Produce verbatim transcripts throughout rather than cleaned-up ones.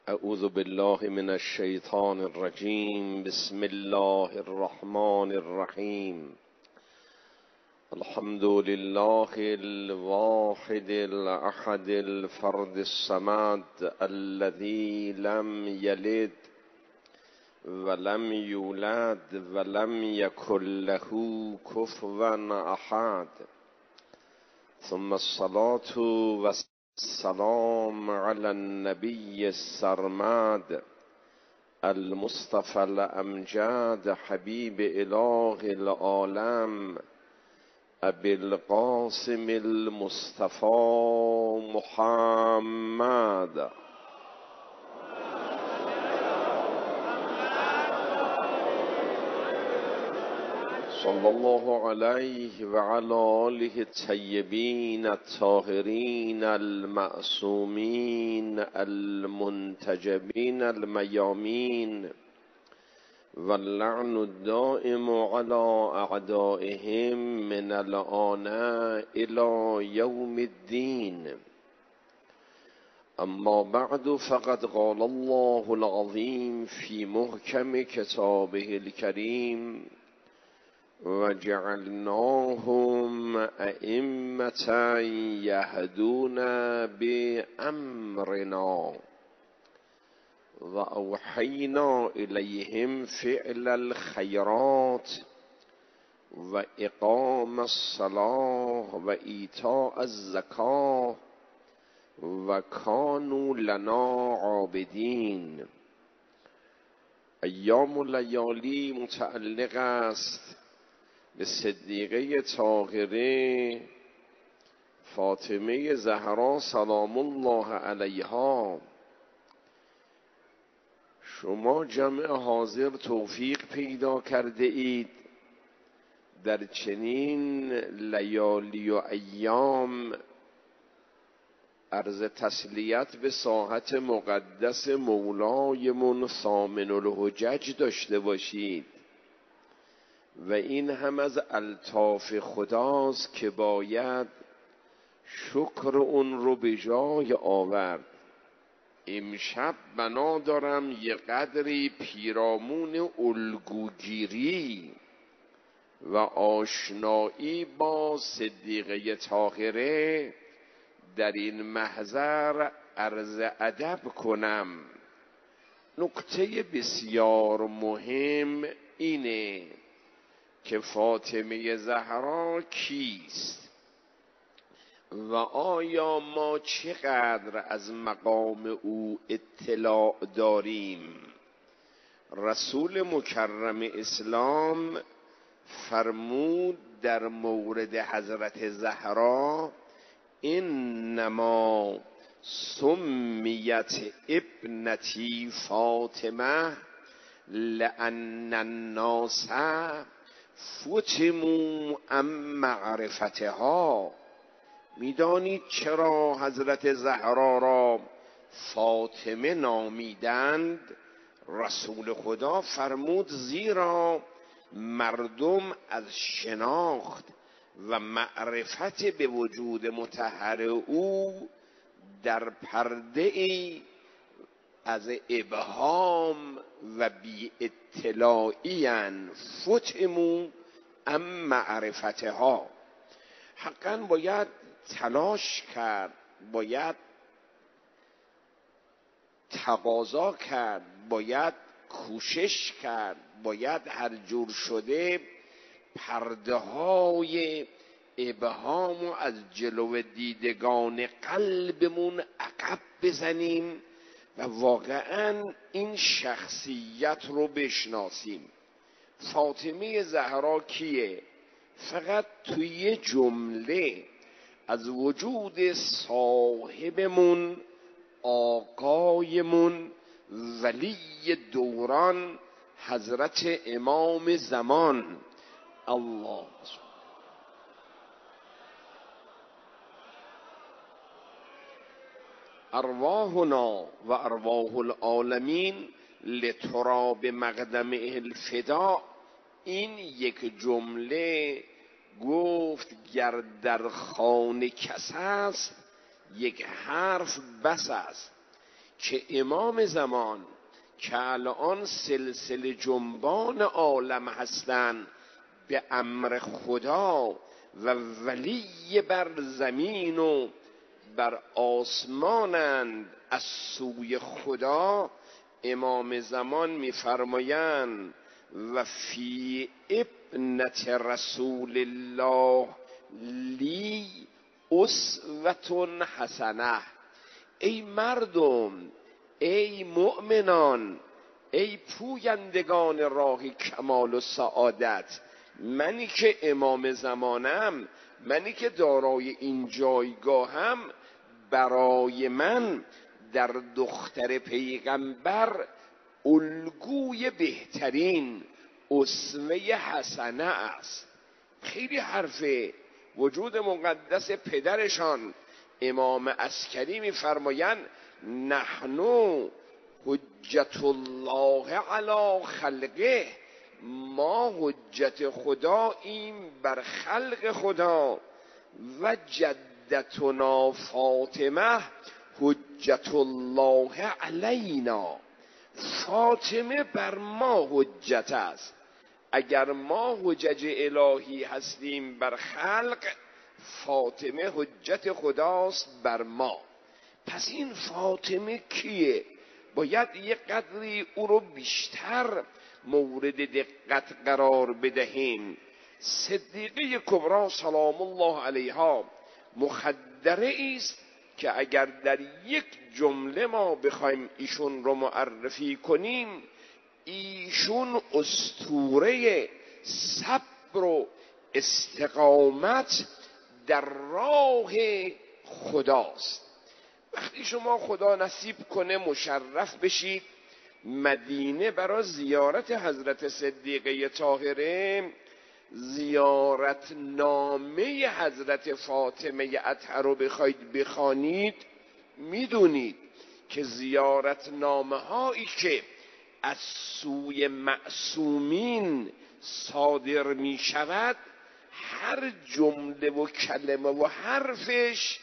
اعوذ بالله من الشیطان الرجیم. بسم الله الرحمن الرحیم. الحمد لله الواحد الأحد الفرد الصمد الذي لم يلد ولم يولد ولم يكن له كفوا أحد. ثم الصلاة والسلام على النبي السرمد المصطفى الأمجد حبيب إله العالم أبي القاسم المصطفى محمد صلى الله عليه وعلى آله الطيبين الطاهرين المعصومين المنتجبين الميامين، واللعن الدائم على أعدائهم من الآن إلى يوم الدين. أما بعد، فقد قال الله العظيم في محكم كتابه الكريم: وجعلناهم أئمة يهدون بأمرنا وأوحينا إليهم فعل الخيرات وإقام الصلاة وإيتاء الزكاة وكانوا لنا عابدين. ایام و لیالی متعلق است به صدیقه طاهره فاطمه زهرا سلام الله علیها. شما جمع حاضر توفیق پیدا کرده اید در چنین لیالی و ایام عرض تسلیت به ساحت مقدس مولایمون ثامن الحجج داشته باشید و این هم از الطاف خداست که باید شکر اون رو به جای آورد. امشب بنا دارم یه قدری پیرامون الگوگیری و آشنایی با صدیقه طاهره در این محضر عرض ادب کنم. نکته بسیار مهم اینه که فاطمه زهرا کیست و آیا ما چقدر از مقام او اطلاع داریم. رسول مکرم اسلام فرمود در مورد حضرت زهرا: انما سمیت ابنتی فاطمه لأن الناس فتموا عن معرفتها. میدانید چرا حضرت زهرا را فاطمه نامیدند؟ رسول خدا فرمود زیرا مردم از شناخت و معرفت به وجود مطهر او در پرده ای از ابهام و بی اطلاعی‌اند. فتموا عن معرفتها. حقا باید تلاش کرد، باید تقاضا کرد، باید کوشش کرد، باید هر جور شده پرده های ابهام و از جلو دیدگان قلبمون عقب بزنیم و واقعا این شخصیت رو بشناسیم. فاطمه زهرا کیه؟ فقط توی جمله از وجود صاحبمون، آقایمون، ولی دوران، حضرت امام زمان الله ارواحنا و ارواح العالمین لتراب مقدم الفدا. این یک جمله گفت گر در خانه کس است یک حرف بس است. که امام زمان که الان سلسله جنبان عالم هستند به امر خدا و ولی بر زمین و بر آسمانند از سوی خدا، امام زمان می‌فرمایند و فی ابنت رسول الله لی اسوة حسنه. ای مردم، ای مؤمنان، ای پویندگان راه کمال و سعادت، منی که امام زمانم، منی که دارای این جایگاهم، برای من در دختر پیغمبر الگوی بهترین اسوه حسنه است. خیلی حرفه. وجود مقدس پدرشان امام عسکری می‌فرمایند نحنو حجت الله علی خلقه، ما حجت خدا این بر خلق خدا، و جدتنا فاطمه حجت الله علینا، فاطمه بر ما حجت است. اگر ما حجج الهی هستیم بر خلق، فاطمه حجت خداست بر ما. پس این فاطمه کیه؟ باید یک قدری او رو بیشتر مورد دقت قرار بدهیم. صدیقه کبری سلام الله علیها مخدره است که اگر در یک جمله ما بخوایم ایشون رو معرفی کنیم، ایشون اسطوره صبر و استقامت در راه خداست. وقتی شما خدا نصیب کنه مشرف بشید مدینه برای زیارت حضرت صدیقه طاهره، زیارت نامه حضرت فاطمه اطهر رو بخواید بخوانید، میدونید که زیارت نامه هایی که از سوی معصومین صادر می شود، هر جمله و کلمه و حرفش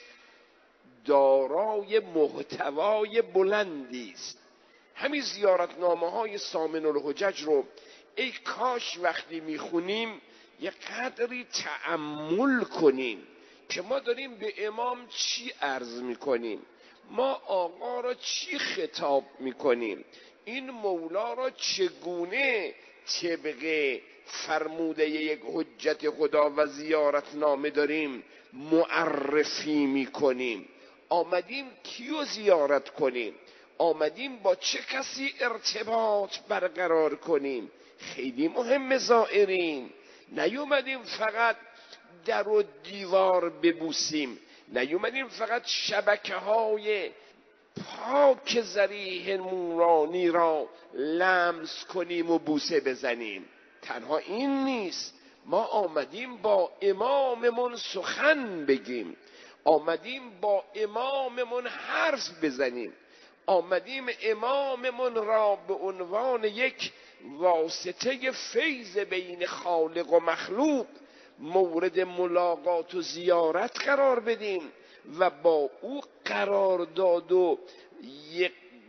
دارای محتوای بلندی است. همین زیارتنامه های سامن الحجج رو ای کاش وقتی میخونیم یک قدری تأمل کنیم که ما داریم به امام چی عرض میکنیم، ما آقا را چی خطاب میکنیم، این مولا را چگونه طبق فرموده یک حجت خدا و زیارتنامه داریم معرفی میکنیم. آمدیم کیو زیارت کنیم، آمدیم با چه کسی ارتباط برقرار کنیم. خیلی مهم زائرین. نیومدیم فقط در و دیوار ببوسیم، نیومدیم فقط شبکه های پاک ذریح نورانی را لمس کنیم و بوسه بزنیم. تنها این نیست، ما آمدیم با اماممون سخن بگیم، آمدیم با اماممون حرف بزنیم، آمدیم اماممون را به عنوان یک واسطه فیض بین خالق و مخلوق مورد ملاقات و زیارت قرار بدیم و با او قرار داد و یک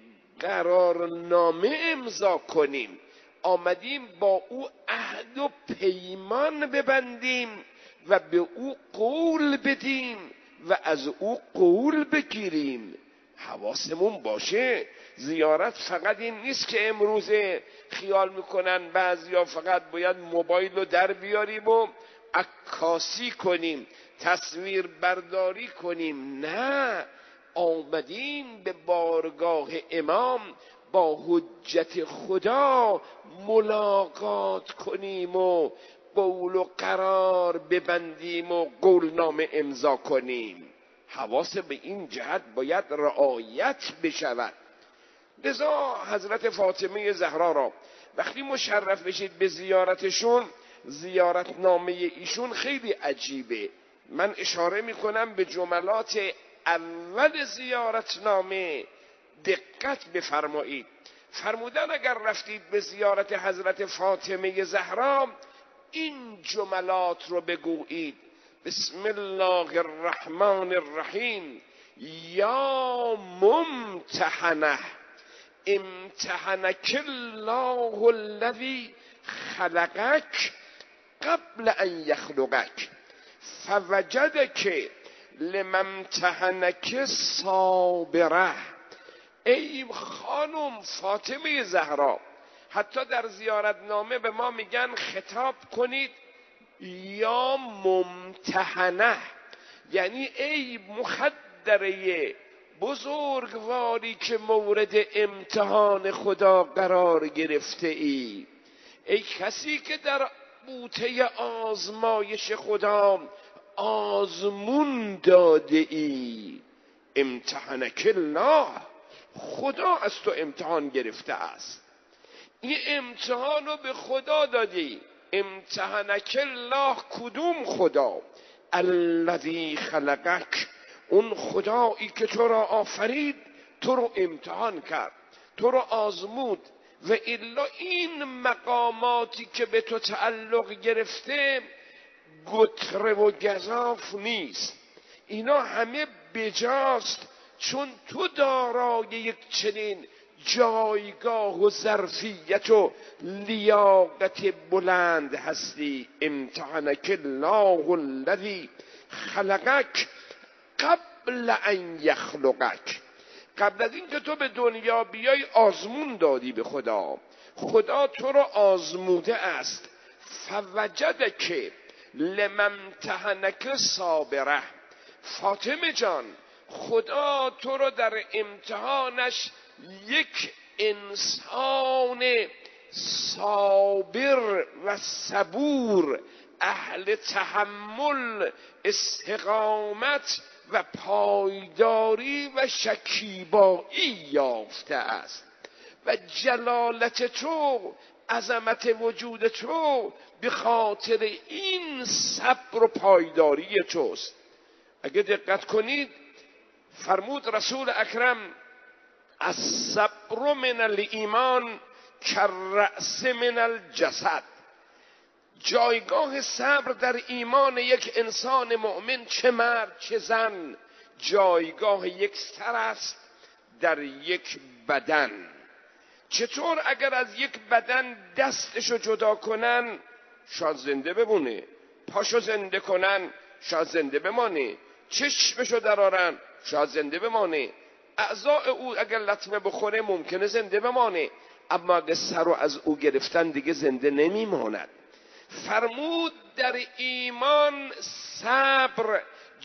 قرارنامه امضا کنیم. آمدیم با او عهد و پیمان ببندیم و به او قول بدیم و از او قول بگیریم. حواسمون باشه، زیارت فقط این نیست که امروزه خیال میکنن بعضیا فقط باید موبایل رو در بیاریم و عکاسی کنیم، تصویر برداری کنیم. نه، آمدیم به بارگاه امام با حجت خدا ملاقات کنیم و قول و قرار ببندیم و قولنامه امضا کنیم. حواس به این جهت باید رعایت بشود. لذا حضرت فاطمه زهرا را وقتی مشرف بشید به زیارتشون، زیارتنامه ایشون خیلی عجیبه. من اشاره میکنم به جملات اول زیارتنامه، دقت بفرمایید. فرمودن اگر رفتید به زیارت حضرت فاطمه زهرا این جملات رو بگویید: بسم الله الرحمن الرحیم، یا ممتحنه امتحنک الله الذی خلقک قبل ان یخلقک فوجدک لمن امتحنک صابره. ای خانم فاطمه زهرا، حتی در زیارتنامه به ما میگن خطاب کنید یا ممتحنه، یعنی ای مخدره بزرگواری که مورد امتحان خدا قرار گرفته ای، ای کسی که در بوته آزمایش خدا آزمون داده ای. امتحانک الله، خدا از تو امتحان گرفته است. این امتحان رو به خدا دادی. امتحانک الله، کدوم خدا؟ الذی خلقک، اون خدایی که تو را آفرید، تو رو امتحان کرد، تو رو آزمود. و الا این مقاماتی که به تو تعلق گرفته گتره و گزاف نیست، اینا همه بجاست، چون تو دارای یک چنین جایگاه و ظرفیت و لیاقت بلند هستی. امتحانک الله الذی خلقک قبل ان یخلقک، قبل از این که تو به دنیا بیای آزمون دادی به خدا، خدا تو رو آزموده است. فوجدک لمن امتحنک صابره. فاطمه جان، خدا تو رو در امتحانش یک انسان صابر و صبور، اهل تحمل، استقامت و پایداری و شکیبایی یافته است. و جلالت تو، عظمت وجود تو به خاطر این صبر و پایداری توست. اگه دقت کنید فرمود رسول اکرم الصبر من الایمان کالرأس من الجسد. جایگاه صبر در ایمان یک انسان مؤمن، چه مرد چه زن، جایگاه یک سر است در یک بدن. چطور اگر از یک بدن دستشو جدا کنن شاید زنده بمونه، پاشو زنده کنن شاید زنده بمانه، چشمشو درارن شاید زنده بمانه، اعضاء او اگر لطمه بخوره ممکنه زنده بمانه، اما اگر سر رو از او گرفتن دیگه زنده نمیماند. فرمود در ایمان صبر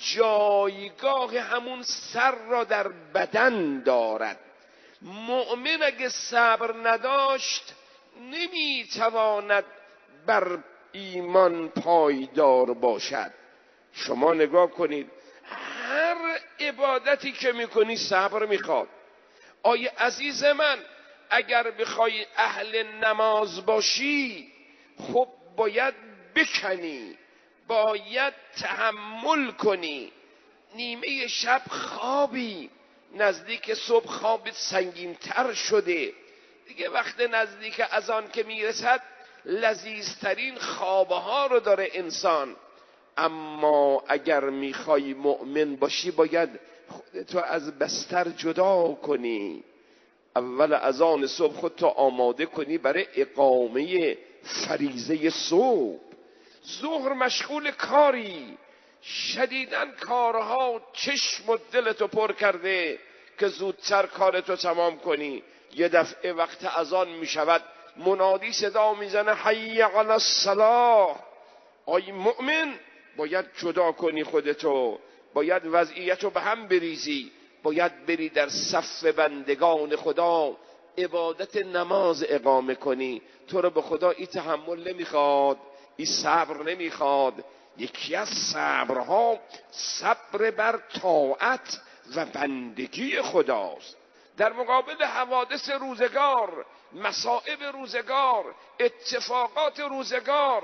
جایگاه همون سر را در بدن دارد. مؤمن اگه صبر نداشت نمیتواند بر ایمان پایدار باشد. شما نگاه کنید هر عبادتی که میکنی صبر میخواد. آیه عزیز من، اگر بخوای اهل نماز باشی خب باید بکنی، باید تحمل کنی. نیمه شب خوابی، نزدیک صبح خوابت سنگین تر شده دیگه، وقت نزدیک اذان که میرسد لذیذترین خوابها رو داره انسان. اما اگر میخوای مؤمن باشی باید خودتو از بستر جدا کنی. اول اذان صبح خودتو آماده کنی برای اقامه فریضه صبح. ظهر مشغول کاری، شدیداً کارها چشم و دلتو پر کرده که زودتر کارتو تمام کنی. یه دفعه وقت اذان میشود منادی صدا میزنه حی علی الصلاة. آی مؤمن باید جدا کنی خودتو، باید وضعیتو به هم بریزی، باید بری در صف بندگان خدا عبادت نماز اقامه کنی. تو رو به خدا این تحمل نمیخواد، این صبر نمیخواد. یکی از صبرها صبر بر طاعت و بندگی خداست. در مقابل حوادث روزگار، مصائب روزگار، اتفاقات روزگار،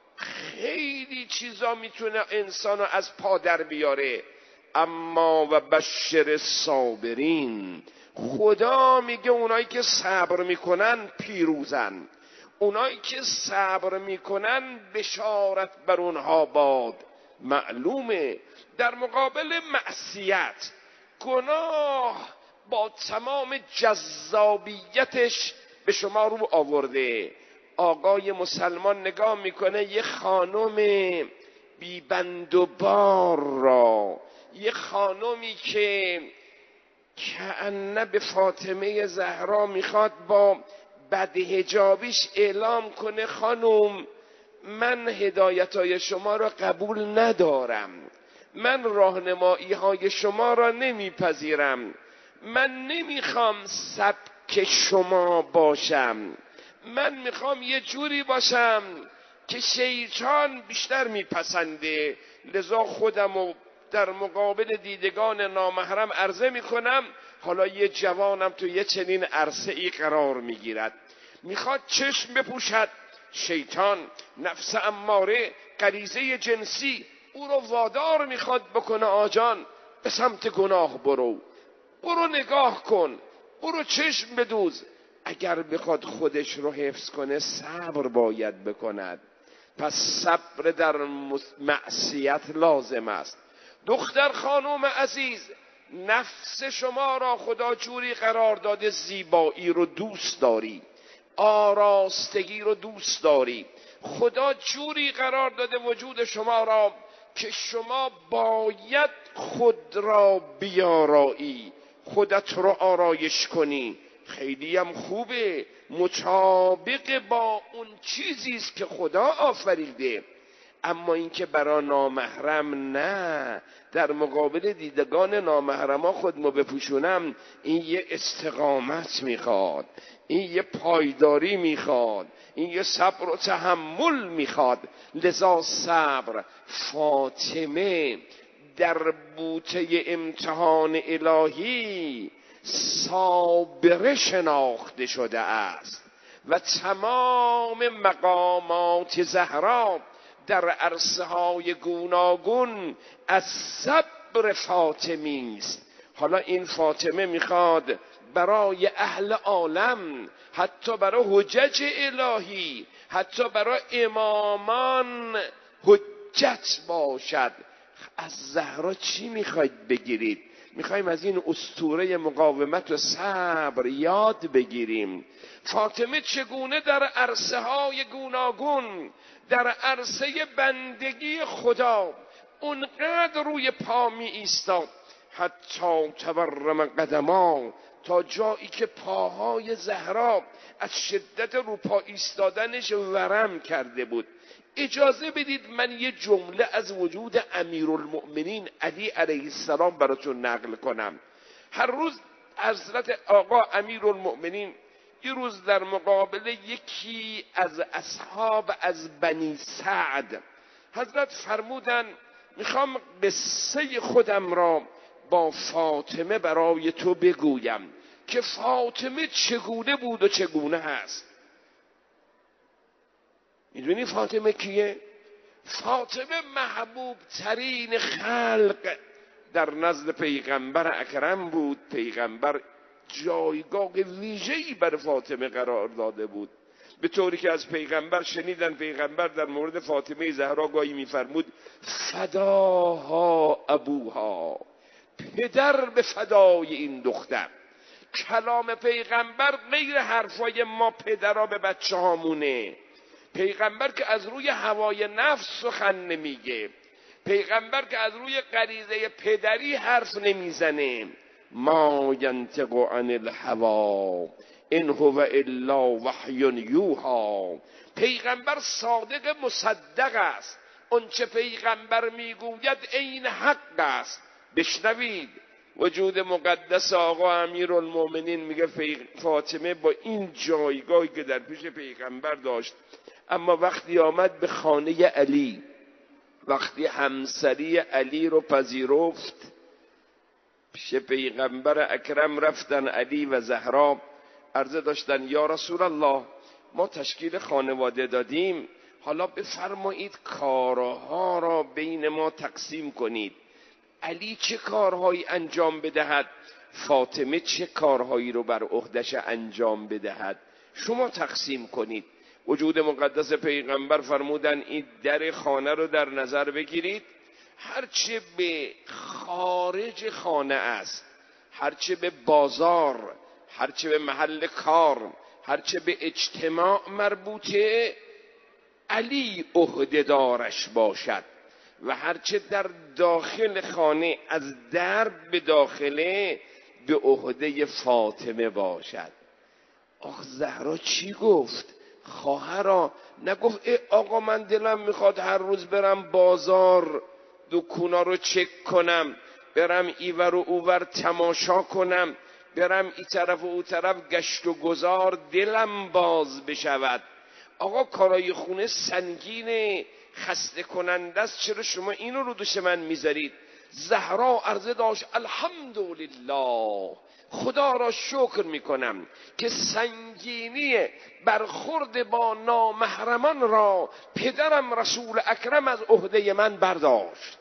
خیلی چیزا میتونه انسانو از پا در بیاره. اما و بشر صابرین، خدا میگه اونایی که صبر میکنن پیروزن، اونایی که صبر میکنن بشارت بر اونها باد. معلومه در مقابل معصیت گناه با تمام جذابیتش به شما رو آورده. آقای مسلمان نگاه میکنه یه خانم بی بند و بار را، یه خانمی که کأنه به فاطمه زهرا میخواد با بدحجابیش اعلام کنه خانم من هدایتهای شما را قبول ندارم، من راهنمایی های شما را نمیپذیرم، من نمیخوام سبک شما باشم، من میخوام یه جوری باشم که شیطان بیشتر میپسنده. لذا خودمو در مقابل دیدگان نامحرم عرضه میکنم حالا یه جوانم تو یه چنین عرصه ای قرار میگیرد، میخواد چشم بپوشد، شیطان، نفس اماره، غریزه جنسی او رو وادار میخواد بکنه آجان به سمت گناه برو، برو نگاه کن، برو چشم بدوز. اگر بخواد خودش رو حفظ کنه صبر باید بکند، پس صبر در معصیت لازم است. دختر خانم عزیز، نفس شما را خدا جوری قرار داده زیبایی رو دوست داری، آراستگی رو دوست داری، خدا جوری قرار داده وجود شما را که شما باید خود را بیارایی، خودت رو آرایش کنی. خیلی هم خوبه، مطابق با اون چیزی است که خدا آفریده. اما اینکه برای نامحرم نه، در مقابل دیدگان نامحرما خودمو بپوشونم، این یه استقامت میخواد، این یه پایداری میخواد، این یه صبر و تحمل میخواد. لذا صبر. فاطمه در بوته امتحان الهی صابره شناخته شده است و تمام مقامات زهرا در عرصه های گوناگون از صبر فاطمی است. حالا این فاطمه میخواد برای اهل عالم، حتی برای حجج الهی، حتی برای امامان حجت باشد. از زهرا چی میخواید بگیرید؟ میخوایم از این اسطوره مقاومت و صبر یاد بگیریم. فاطمه چگونه در عرصه های گوناگون، در عرصه بندگی خدا اونقدر روی پا می ایستاد حتی تورم قدما، تا جایی که پاهای زهرا از شدت رو پا ایستادنش ورم کرده بود. اجازه بدید من یه جمله از وجود امیرالمؤمنین علی علیه السلام براتون نقل کنم. هر روز حضرت آقا امیرالمؤمنین یه روز در مقابل یکی از اصحاب از بنی سعد حضرت فرمودن میخوام قصه خودم را با فاطمه برای تو بگویم که فاطمه چگونه بود و چگونه هست. میدونی فاطمه کیه؟ فاطمه محبوب ترین خلق در نزد پیغمبر اکرم بود. پیغمبر جایگاه ویژه‌ای بر فاطمه قرار داده بود، به طوری که از پیغمبر شنیدن پیغمبر در مورد فاطمه زهرا گاهی میفرمود فداها ابوها، پدر به فدای این دختر. کلام پیغمبر غیر حرفای ما پدرها به بچه هامونه. پیغمبر که از روی هوای نفس سخن نمیگه، پیغمبر که از روی غریزه پدری حرف نمیزنه. ما ینطق عن الهوا ان هو الا وحی یوحی. پیغمبر صادق مصدق است، اون چه پیغمبر میگوید عین حق است. بشنوید وجود مقدس آقا امیرالمؤمنین میگه فاطمه با این جایگاهی که در پیش پیغمبر داشت، اما وقتی آمد به خانه علی، وقتی همسری علی رو پذیرفت، پیش پیغمبر اکرم رفتن علی و زهرا عرضه داشتن یا رسول الله ما تشکیل خانواده دادیم، حالا بفرمایید کارها را بین ما تقسیم کنید. علی چه کارهایی انجام بدهد، فاطمه چه کارهایی رو بر عهدش انجام بدهد، شما تقسیم کنید. وجود مقدس پیغمبر فرمودن این در خانه رو در نظر بگیرید، هرچه به خارج خانه است هرچه به بازار، هرچه به محل کار، هرچه به اجتماع مربوطه علی عهده‌دارش باشد و هرچه در داخل خانه از درب به داخله به عهده فاطمه باشد. آخ زهرا چی گفت؟ خواهرا نگفت ای آقا من دلم میخواد هر روز برم بازار دکونا رو چک کنم، برم ایور و اوور تماشا کنم، برم ای طرف و او طرف گشت و گذار دلم باز بشود. آقا کارای خونه سنگینه، خسته کننده است، چرا شما اینو رو دوش من میذارید؟ زهرا عرضه داشت الحمدلله، خدا را شکر میکنم که سنگینی برخورد با نامحرمان را پدرم رسول اکرم از عهده من برداشت.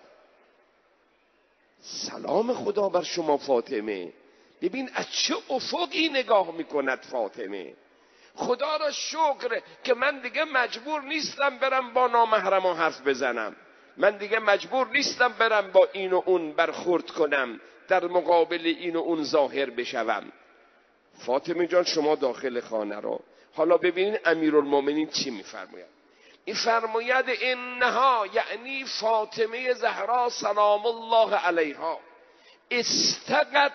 سلام خدا بر شما فاطمه. ببین از چه افقی نگاه میکند فاطمه. خدا را شکر که من دیگه مجبور نیستم برم با نامحرمان حرف بزنم، من دیگه مجبور نیستم برم با این و اون برخورد کنم، در مقابل این و اون ظاهر بشوم. فاطمه جان شما داخل خانه را حالا ببینید امیرالمومنین چی میفرماید. این فرماید انها یعنی فاطمه زهرا سلام الله علیها استقت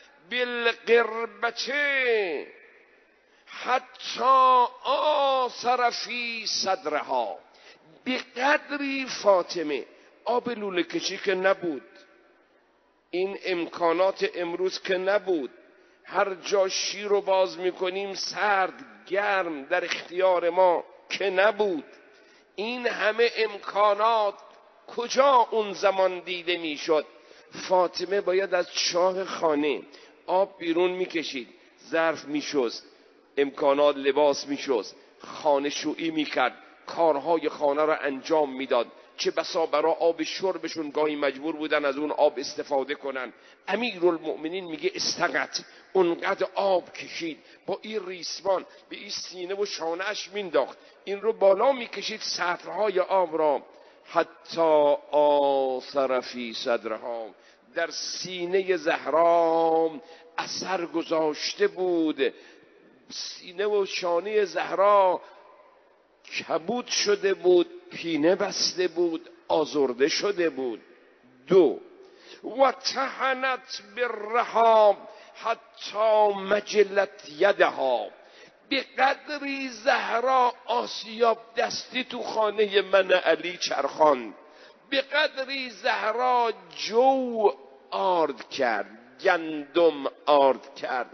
بالقربته حتی آثر فی صدرها. به قدری فاطمه آب لوله کشی که نبود، این امکانات امروز که نبود، هر جا شیر رو باز میکنیم سرد گرم در اختیار ما که نبود، این همه امکانات کجا اون زمان دیده میشد؟ فاطمه باید از چاه خانه آب بیرون میکشید، ظرف میشست، امکانات لباس میشست، خانه شویی میکرد، کارهای خانه را انجام میداد. چه بسا برای آب شربشون گاهی مجبور بودن از اون آب استفاده کنن. امیرالمؤمنین میگه استقت، اونقدر آب کشید، با این ریسمان به این سینه و شانهش مینداخت، این رو بالا میکشید سطرهای آب را، حتی آثر فی صدرها، در سینه زهرا اثر گذاشته بود. سینه و شانه زهرا کبود شده بود، پینه بسته بود، آزرده شده بود. دو و تحنت بالرحام حتی مجلت یدها. به قدری زهرا آسیاب دستی تو خانه من علی چرخاند، به قدری زهرا جو آرد کرد، گندم آرد کرد،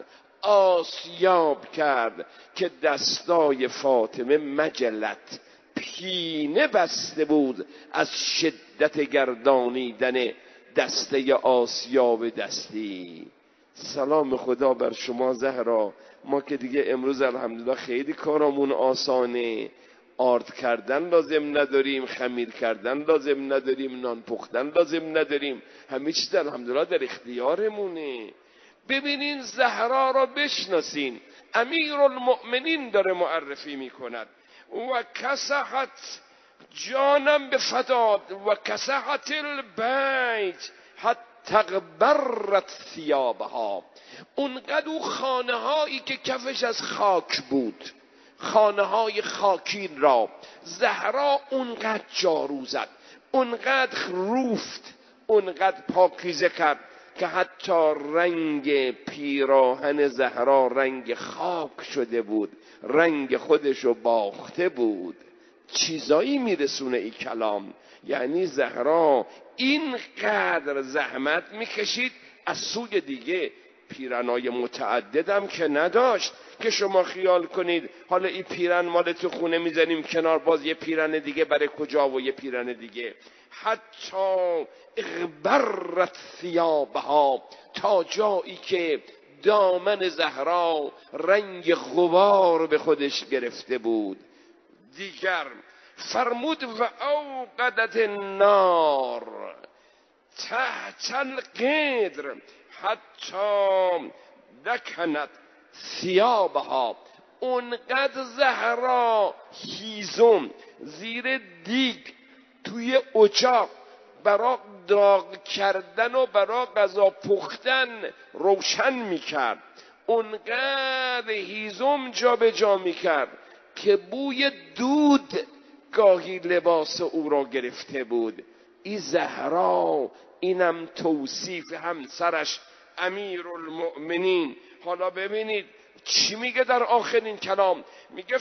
آسیاب کرد که دستای فاطمه مجلت پینه بسته بود از شدت گردانیدن دسته آسیاب دستی. سلام خدا بر شما زهرا. ما که دیگه امروز الحمدلله خیلی کارامون آسانه، آرد کردن لازم نداریم، خمیر کردن لازم نداریم، نان پختن لازم نداریم، همه چیز الحمدلله در اختیارمونه. ببینین زهرا را بشناسین. امیرالمؤمنین داره معرفی میکند و کسحت جانم به فداد و کسحت البیت حتی تغبرت ثیابها. اونقدر او خانه هایی که کفش از خاک بود، خانه های خاکین را زهرا اونقدر جارو زد، اونقدر روفت، اونقدر پاکیزه کرد که حتی رنگ پیراهن زهرا رنگ خاک شده بود، رنگ خودشو باخته بود. چیزایی میرسونه این کلام. یعنی زهرا اینقدر زحمت میکشید، از سوی دیگه پیرنای متعددم که نداشت که شما خیال کنید حالا این پیرن مال تو خونه میزنیم کنار، باز یه پیرن دیگه برای کجا و یه پیرن دیگه. حتی اغبرت ثیابها، تا جایی که دامن زهرا رنگ غبار به خودش گرفته بود. دیگر فرمود و اوقدت النار تحت القدر حتی دکنت ثیابها. اونقدر زهرا هیزم زیر دیگ توی اجاق برا داغ کردن و برا غذا پختن روشن میکرد، اونقدر هیزم جا به جا میکرد که بوی دود گاهی لباس او را گرفته بود. این زهرا، اینم توصیف همسرش امیرالمؤمنین. حالا ببینید چی میگه در آخرین کلام، میگه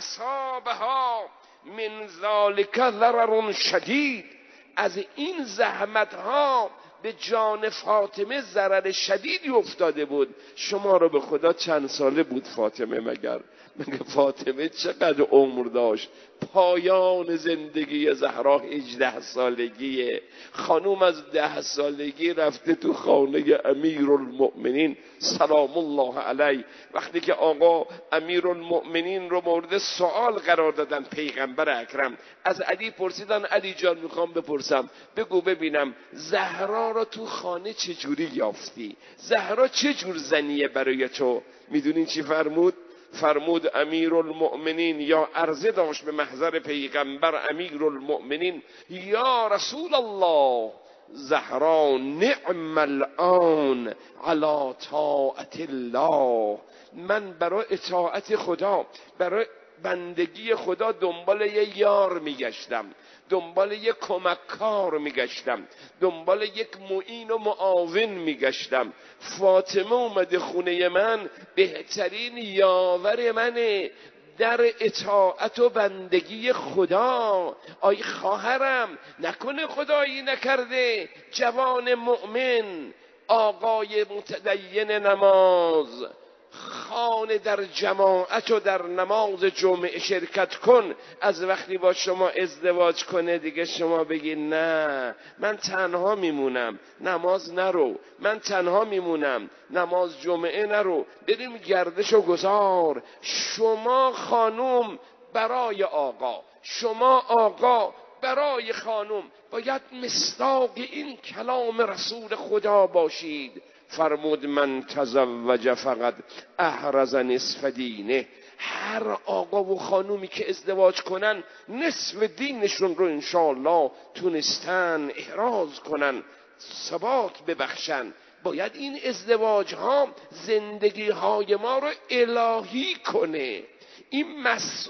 فاصابها من ذلک ضرر شدید، از این زحمت ها به جان فاطمه ضرر شدیدی افتاده بود. شما رو به خدا چند ساله بود فاطمه؟ مگر مگه فاطمه چقدر عمر داشت؟ پایان زندگی زهرا هجده سالگیه. خانوم از ده سالگی رفته تو خانه امیرالمؤمنین سلام الله علیه. وقتی که آقا امیرالمؤمنین رو مورد سوال قرار دادن پیغمبر اکرم، از علی پرسیدن علی جان میخوام بپرسم، بگو ببینم زهرا رو تو خانه چجوری یافتی؟ زهرا چجور زنیه برای تو؟ میدونین چی فرمود؟ فرمود امیرالمؤمنین یا عرضه داشت به محضر پیغمبر امیرالمؤمنین، یا رسول الله زهرا نعم الان علی طاعت الله، من برای اطاعت خدا، برای بندگی خدا دنبال یه یار میگشتم، دنبال یک کمککار میگشتم، دنبال یک معین و معاون میگشتم. فاطمه اومده خونه من، بهترین یاور منه در اطاعت و بندگی خدا. آی خواهرم، نکنه خدایی نکرده جوان مؤمن، آقای متدین نماز، خانه در جماعت و در نماز جمعه شرکت کن، از وقتی با شما ازدواج کنه دیگه شما بگی نه من تنها میمونم نماز نرو، من تنها میمونم نماز جمعه نرو، بریم گردشو گذار. شما خانوم برای آقا، شما آقا برای خانوم باید مصداق این کلام رسول خدا باشید. فرمود من تزوج فقط احرز نصف دینه، هر آقا و خانومی که ازدواج کنن نصف دینشون رو انشاءالله تونستن احراز کنن، ثبات ببخشن. باید این ازدواج ها زندگی های ما رو الهی کنه. این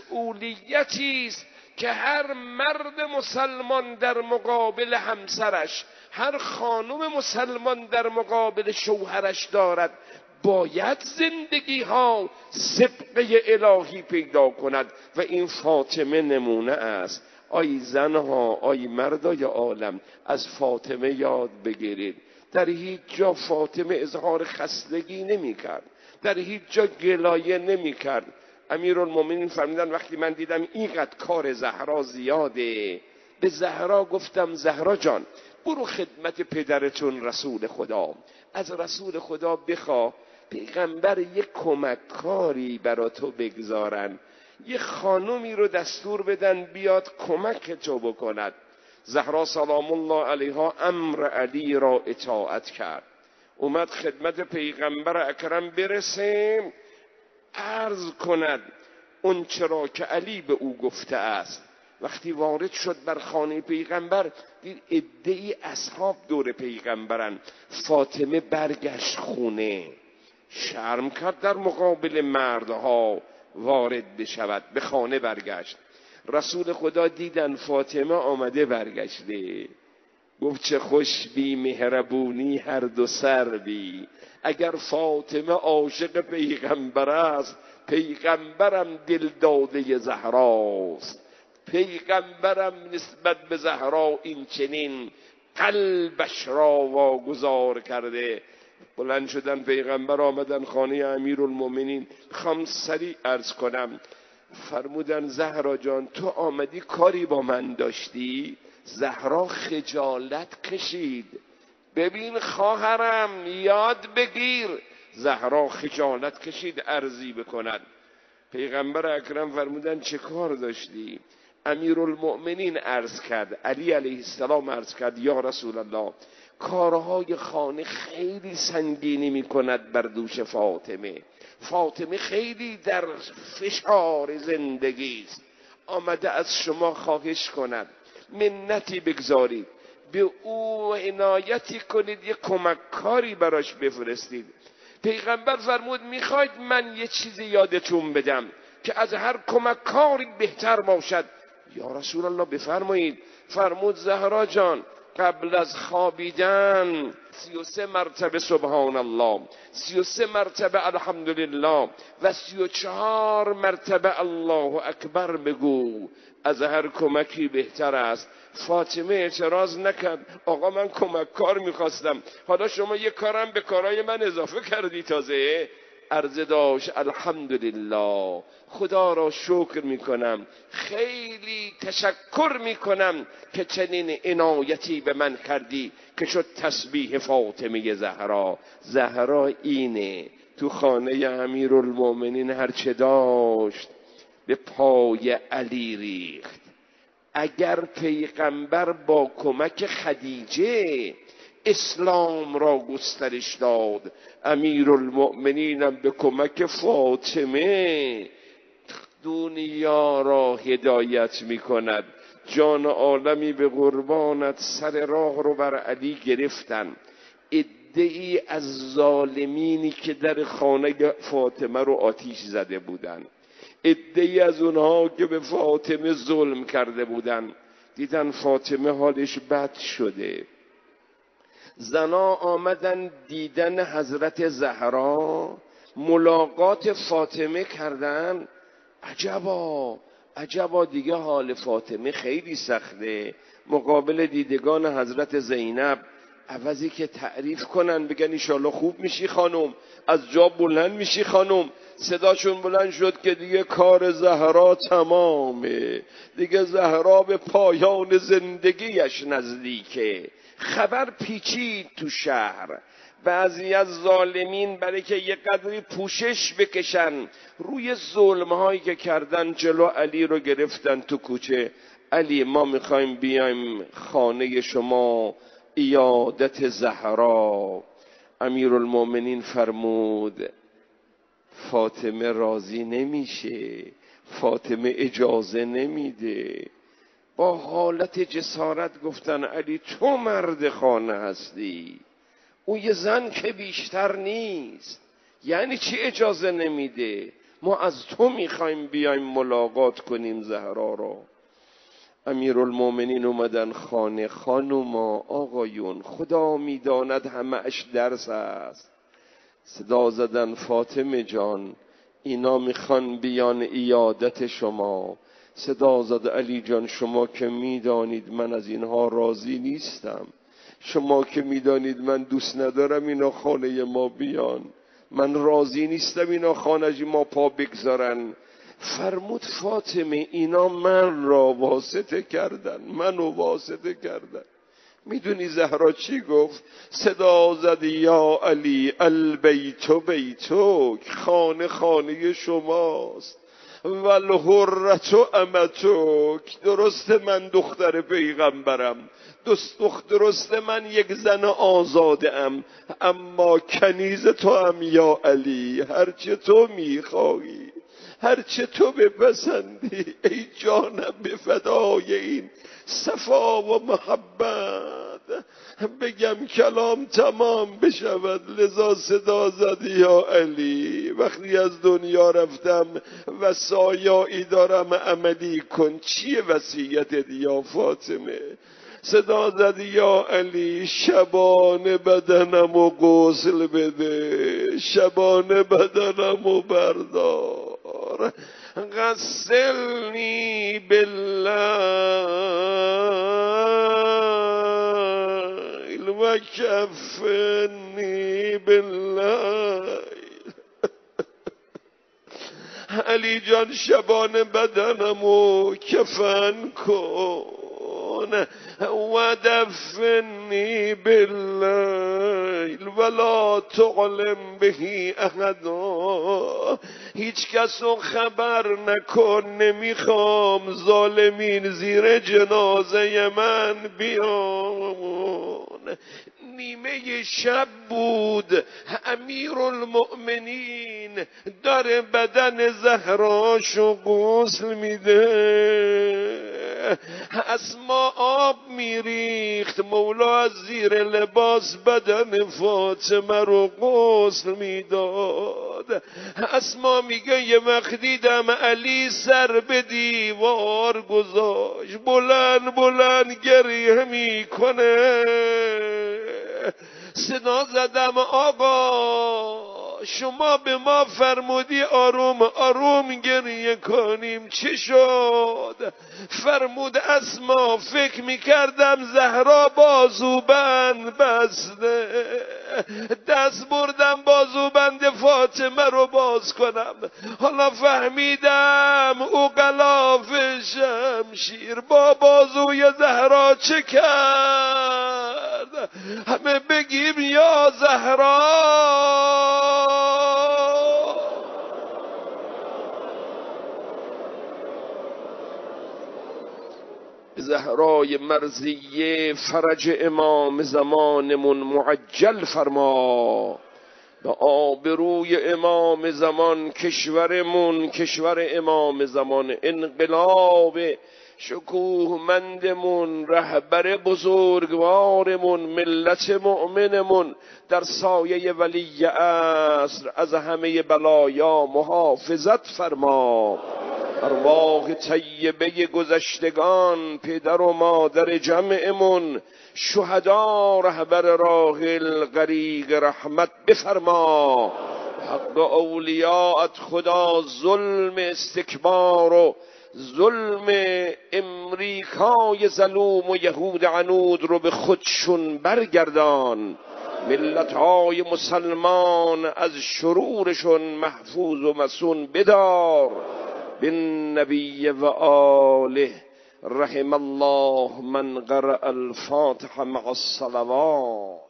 مسئولیتی است که هر مرد مسلمان در مقابل همسرش، هر خانم مسلمان در مقابل شوهرش دارد. باید زندگی ها سبقه الهی پیدا کند و این فاطمه نمونه است. آی زنها، آی مردای عالم، از فاطمه یاد بگیرید. در هیچ جا فاطمه اظهار خستگی نمی کرد، در هیچ جا گلایه نمی کرد. امیرالمومنین فرمودن وقتی من دیدم اینقدر کار زهرا زیاده، به زهرا گفتم زهرا جان برو خدمت پدرتون رسول خدا، از رسول خدا بخوا پیغمبر یک کمک کاری برا تو بگذارن، یه خانومی رو دستور بدن بیاد کمک تو بکند. زهرا سلام الله علیها امر علی را اطاعت کرد، اومد خدمت پیغمبر اکرم برسه، عرض کند اون چرا که علی به او گفته است. وقتی وارد شد بر خانه پیغمبر، دید عده‌ای اصحاب دور پیغمبرن. فاطمه برگشت خونه، شرم کرد در مقابل مردها وارد بشود، به خانه برگشت. رسول خدا دیدن فاطمه آمده برگشته، گفت چه خوش بی مهربونی هر دو سر بی. اگر فاطمه عاشق پیغمبر است، پیغمبرم دل داده زهراست، پیغمبرم نسبت به زهرا این چنین قلبش را واگذار کرده. بلند شدن پیغمبر آمدن خانه امیرالمومنین. میخوام سریع عرض کنم، فرمودن زهرا جان تو آمدی کاری با من داشتی؟ زهرا خجالت کشید. ببین خواهرم یاد بگیر. زهرا خجالت کشید عرضی بکند. پیغمبر اکرم فرمودن چه کار داشتی؟ امیرالمؤمنین عرض کرد، علی علیه السلام عرض کرد یا رسول الله کارهای خانه خیلی سنگینی می کند بر دوش فاطمه، فاطمه خیلی در فشار زندگی است، آمده از شما خواهش کند منتی بگذارید به او عنایتی کنید، یک کمککاری براش بفرستید. پیغمبر فرمود میخواید من یه چیزی یادتون بدم که از هر کمککاری بهتر باشد؟ یا رسول الله بفرمایید. فرمود زهرا جان قبل از خوابیدن سی و سه مرتبه سبحان الله، سی و سه مرتبه الحمدلله و سی و چهار مرتبه الله اکبر بگو، از هر کمکی بهتر است. فاطمه اعتراض نکرد. آقا من کمک کار میخواستم، حالا شما یک کارم به کارهای من اضافه کردی تازه. عرضه داشت الحمدلله، خدا را شکر میکنم، خیلی تشکر میکنم که چنین عنایتی به من کردی که شد تسبیح فاطمه زهرا. زهرا اینه تو خانه امیرالمومنین هرچه داشت به پای علی ریخت. اگر پیغمبر با کمک خدیجه اسلام را گسترش داد، امیرالمؤمنینم به کمک فاطمه دنیا را هدایت می کند. جان عالمی به قربانت. سر راه رو بر علی گرفتن عده‌ای از ظالمینی که در خانه فاطمه رو آتیش زده بودن، عده‌ای از اونها که به فاطمه ظلم کرده بودن، دیدن فاطمه حالش بد شده. زنا آمدن دیدن حضرت زهرا، ملاقات فاطمه کردن. عجبا عجبا دیگه حال فاطمه خیلی سخته. مقابل دیدگان حضرت زینب عوضی که تعریف کنن بگن ایشالله خوب میشی خانم، از جا بلند میشی خانم، صداشون بلند شد که دیگه کار زهرا تمامه، دیگه زهرا به پایان زندگیش نزدیکه. خبر پیچید تو شهر. بعضی از ظالمین برای که یک قدری پوشش بکشن روی ظلمهایی که کردن جلو علی رو گرفتن تو کوچه. علی ما میخوایم بیایم خانه شما عیادت زهرا. امیرالمومنین فرمود فاطمه راضی نمیشه، فاطمه اجازه نمیده. با حالت جسارت گفتن علی تو مرد خانه هستی، او یه زن که بیشتر نیست. یعنی چی اجازه نمیده؟ ما از تو میخوایم بیایم ملاقات کنیم زهرا رو. امیرالمومنین اومدن خانه. خانوما آقایون خدا میداند همه اش درس است. صدا زدن فاطمه جان اینا میخوان بیان عیادت شما. صدا زد علی جان شما که میدانید من از اینها راضی نیستم، شما که میدانید من دوست ندارم اینا خانه ما بیان، من راضی نیستم اینا خانه ما پا بگذارن. فرمود فاطمه اینا من را واسطه کردن، منو واسطه کردن. میدونی زهرا چی گفت؟ صدا زد یا علی البیت بیتک، خانه خانه شماست، والحرة امتک، درست من دختر پیغمبرم، درست من یک زن آزاده ام، اما کنیز تو هم یا علی، هرچه تو میخواهی هرچه تو بپسندی ای جانم به فدای این صفا و محبت بگم کلام تمام بشود. لذا صدا زد یا علی وقتی از دنیا رفتم وصایایی دارم عملی کن. چیه وصیتت یا فاطمه؟ صدا زد یا علی شبانه بدنم و غسل بده، شبانه بدنم و بردار، غسلنی باللیل و کفنی باللیل. علی جان شبانه بدنم و کفن کن و دفنی باللیل ولا تعلم بهی احدا، هیچ کسو خبر نکن، نمیخوام ظالمین زیر جنازه من بیان. نیمه شب بود. امیرالمؤمنین داره بدن زهراشو غسل میده. اسما آب میریخت، مولا از زیر لباس بدن فاطمه رو غسل میداد. اسما میگه یه وقت دیدم علی سر به دیوار گذاشت، بلند بلند گریه میکنه. صدا زدم آقا شما به ما فرمودی آروم آروم گریه کنیم، چه شد؟ فرمود اسما فکر میکردم زهرا بازوبند بسته، دست بردم بازوبند فاطمه رو باز کنم، حالا فهمیدم او غلاف شمشیر با بازوی زهرا چه کرد. همه بگیم یا زهرا. زهرای مرضیه فرج امام زمانمون معجل فرما، به آبروی امام زمان کشورمون کشور امام زمان، انقلاب شکوهمندمون، رهبر بزرگوارمون، ملت مؤمنمون در سایه ولی عصر از همه بلایا محافظت فرما. ارواح طیبه گذشتگان، پدر و مادر جمعمون، شهدا، رهبر راحل غریق رحمت بفرما. حق اولیاءت خدا ظلم استکبار و ظلم امریکای ظلوم و یهود عنود رو به خودشون برگردان. ملت‌های مسلمان از شرورشون محفوظ و مصون بدار. بالنبی و آله رحم الله من قرأ الفاتحه مع الصلوات.